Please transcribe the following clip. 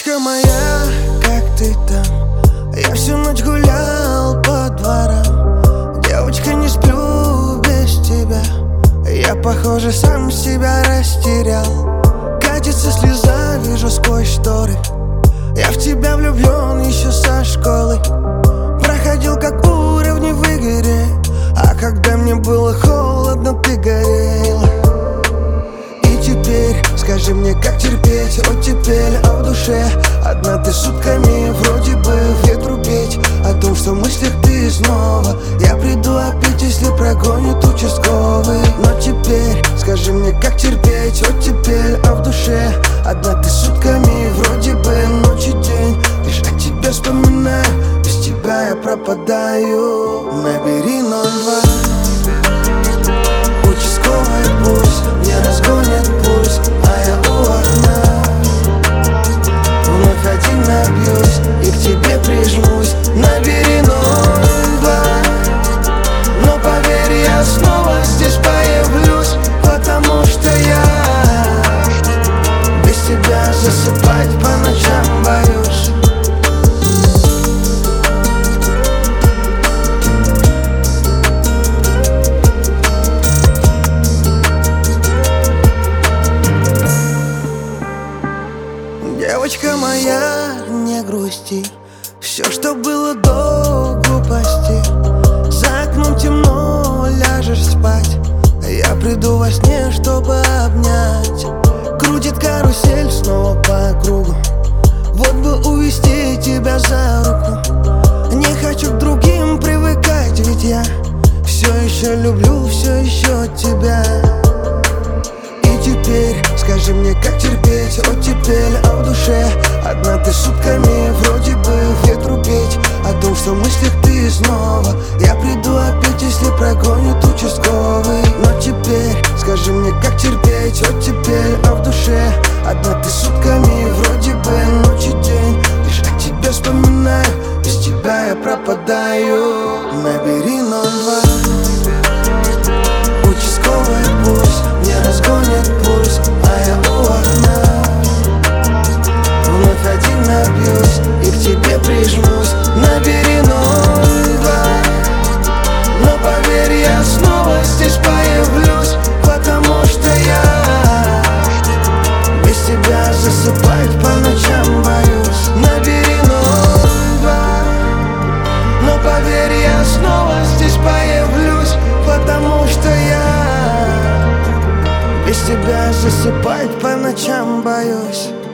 Девочка моя, как ты там? Я всю ночь гулял по дворам. Девочка, не сплю без тебя. Я, похоже, сам себя растерял. Катится слеза, вижу сквозь шторы. Я в тебя влюблен еще со школы. Проходил как уровни в игре, а когда мне было холодно, ты горела. И теперь скажи мне, как терпеть оттепель, а в душе одна ты сутками. Вроде бы ветру петь о том, что в мыслях ты снова. Я приду опять, если прогонит участковый. Но теперь скажи мне, как терпеть оттепель, а в душе одна ты сутками. Вроде бы ночь и день, лишь о тебе вспоминаю. Без тебя я пропадаю. Набери 02. Участковый пусть не разгонит пульс, а я у окна. Вновь один набьюсь и к тебе прижмусь. Набери 02. Но поверь, я снова здесь появлюсь, потому что я без тебя засыпать по ночам боюсь. Девочка моя, не грусти. Все, что было до глупости. За окном темно, ляжешь спать. Я приду во сне, чтобы обнять. Крутит карусель снова по кругу. Вот бы увести тебя за руку. Не хочу к другим привыкать, ведь я все еще люблю, все еще тебя. И теперь скажи мне, как терпеть оттепель, а в душе одна ты сутками. Вроде бы ветру петь о том, что в мыслях ты снова. Я приду опять, если прогонит участковый. Но теперь скажи мне, как терпеть оттепель, а в душе одна ты сутками. Вроде бы ночь и день, лишь о тебе вспоминаю. Без тебя я пропадаю. Набери 02. Участковый пусть не разгонит пульс, а я у окна. Вновь один набьюсь и к тебе прижмусь. Набери 02. Но поверь, я снова здесь появлюсь, потому что я без тебя засыпать по ночам боюсь. Набери 02. Но поверь, я снова здесь появлюсь, потому что я без тебя засыпать по ночам боюсь.